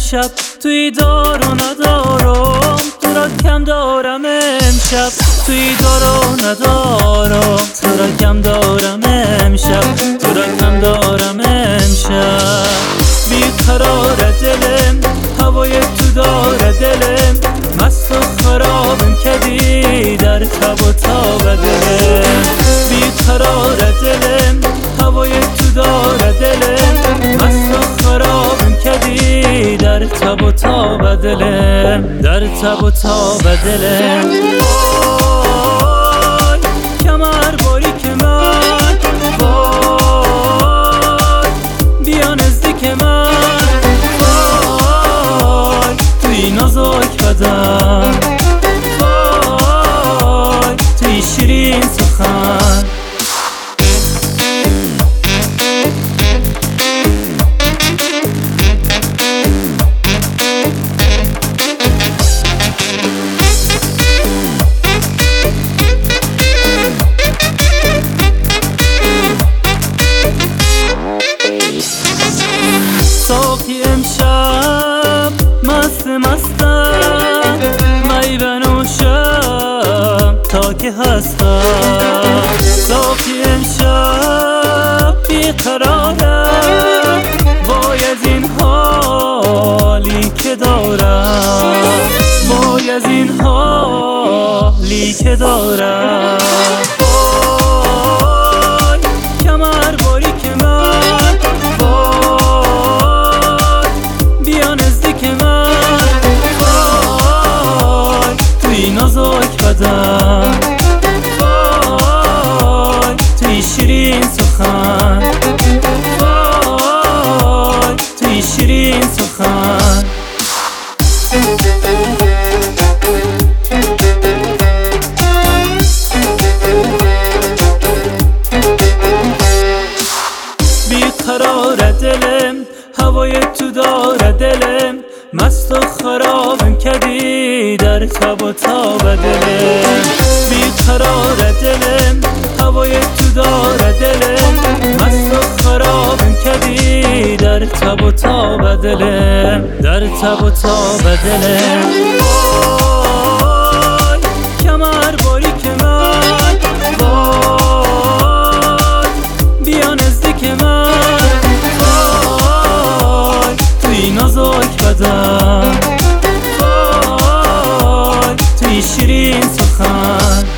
امشب توی دار و ندارم، تو را کم دارم امشب توی دار و ندارم، تو را کم دارم امشب، تو را کم دارم امشب. بیقرار دلم هوای تو داره دلم، مست و خرابم کردی در تب و تاب دلم. بیقرار دلم هوای تو داره دلم، مست و خرابم کردی در تب و تاب دلم، در تب و تاب دلم. وای کمر باریک من، وای بیا نزدیک من، وای توی نازک بدن، وای توی شیرین سخن. صافی امشب مستم، می بنوشم تا که هستم. صافی امشب بیقرارم، وای از این حالی که دارم، وای از این حالی که دارم. وای کمر باریک من، وای بیا نزدیک من، وای توی نازک بدن، وای توی شیرین سخن، وای توی شیرین سخن. بیقرار دلم هوای تو داره دلم، مست و خرابم کردی در تب و تاب دلم. بیقرار دلم هوای تو داره دلم، مست و خرابم کردی در تب و تاب دلم، در تب و تاب دلم. وای کمر باریک من، وای بیا نزدیک من، وای توی نازک بدن، وای توی شیرین سخن.